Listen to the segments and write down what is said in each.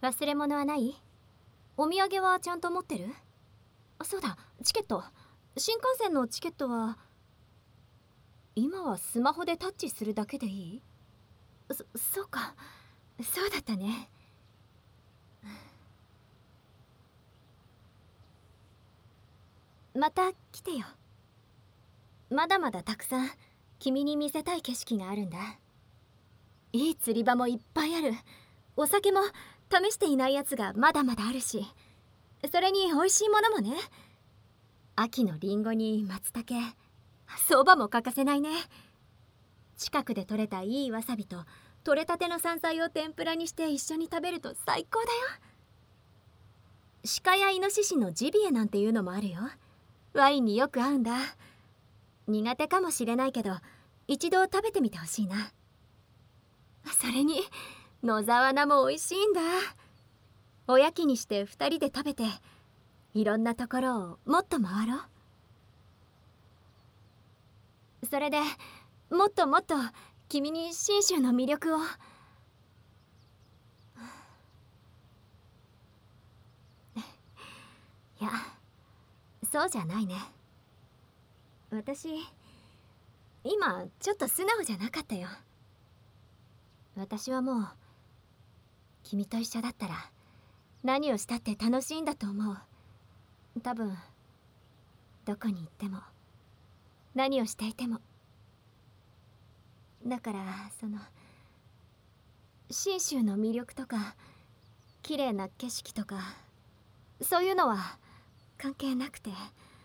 忘れ物はない？お土産はちゃんと持ってる？そうだ、チケット。新幹線のチケットは今はスマホでタッチするだけでいい？そうか、そうだったね。また来てよ。まだまだたくさん君に見せたい景色があるんだ。いい釣り場もいっぱいある。お酒も試していないやつがまだまだあるし、それに美味しいものもね。秋のリンゴに松茸、相場も欠かせないね。近くで採れたいいわさびと採れたての山菜を天ぷらにして一緒に食べると最高だよ。鹿やイノシシのジビエなんていうのもあるよ。ワインによく合うんだ。苦手かもしれないけど一度食べてみてほしいな。それに野沢菜も美味しいんだ。おやきにして2人で食べていろんなところをもっと回ろう。それでもっともっと君に信州の魅力を。いや、そうじゃないね。私今ちょっと素直じゃなかったよ。私はもう君と一緒だったら何をしたって楽しいんだと思う。多分どこに行っても何をしていても。だから信州の魅力とか綺麗な景色とかそういうのは関係なくて、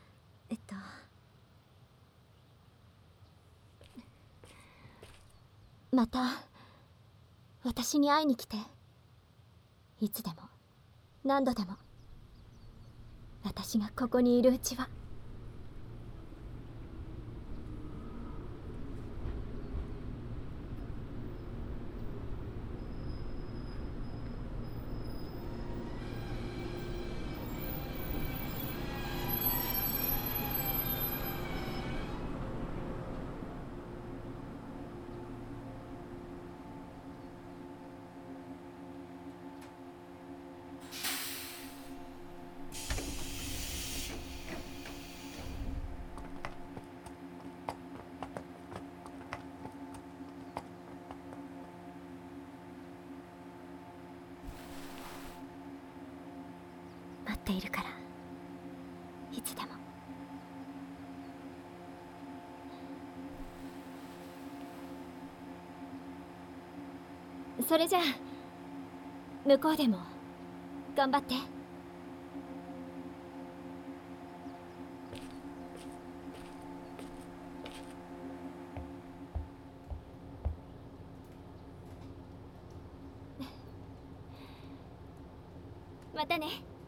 また私に会いに来て。いつでも何度でも。私がここにいるうちは。待っているから、いつでも。それじゃあ向こうでも頑張って。またね。